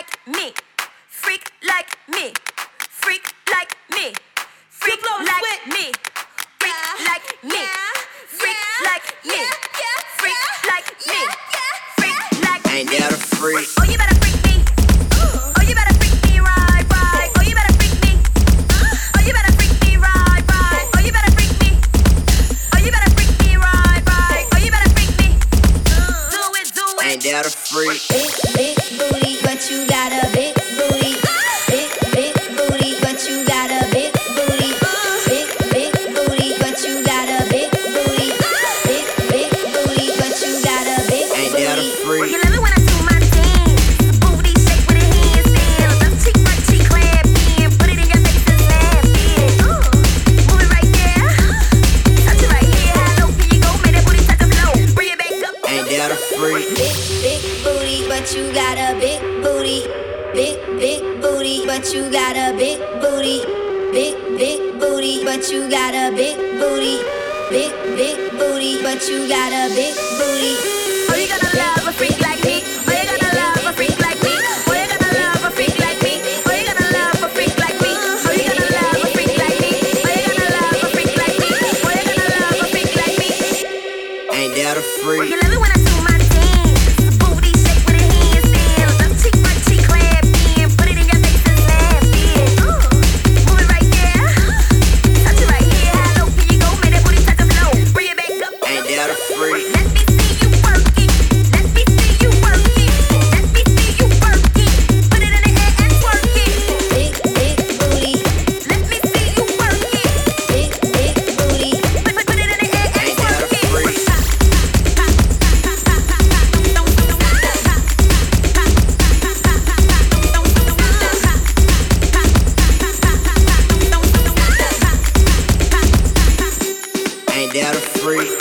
like me, freak like me, freak like me, freak like me, freak like me, freak like me, freak like me, freak like me. Ain't that a freak? Oh, you better freak me. Oh, you better freak me right, right. Oh, you better freak me. Oh, you better freak me right, right. Oh, you better freak me. Oh, you better freak me right, right. Oh, you better freak me. Do it, do it. Ain't that a freak? Big booty, but you got a big booty. Big booty, but you got a big booty. Big booty, but you got a big booty. Big booty, but you got a big booty. Ain't that a freak? You love it when I do my dance. Booty shake with a handstand. Left cheek, right cheek, clap in. Put it in your face and laugh in. Move it right there. Touch it right here. How low can you go? Make that booty touch the floor. Bring it back up. Ain't that a freak? Big booty, but you got a big booty. Big booty, but you got a big booty. Big booty, but you got a big booty. Big booty, but you got a big booty. Oh, you gonna love a freak like me. Oh, you gonna love a freak like me. Oh, you gonna love a freak like me. Oh, you gonna love a freak like me. Oh, you gonna love a freak like me. Oh, you gonna love a freak like me. Oh, you gonna love a freak like me. Ain't that a freak? You love it when I do my dance. Booty shake with a handstand. Left cheek, right cheek, clap in. Put it in your face and laugh in. Move it right there. Touch it right here. How low can you go? Make that booty touch the floor. Bring it back up. Ain't that a freak? Let me see you work it. Let me see you work it. Let me see you work it. Put it in the air and twerk it. Big booty. Let me see you work it. Big booty. Put it in the air and Ain't that a twerk it. freak? Ain't that a freak?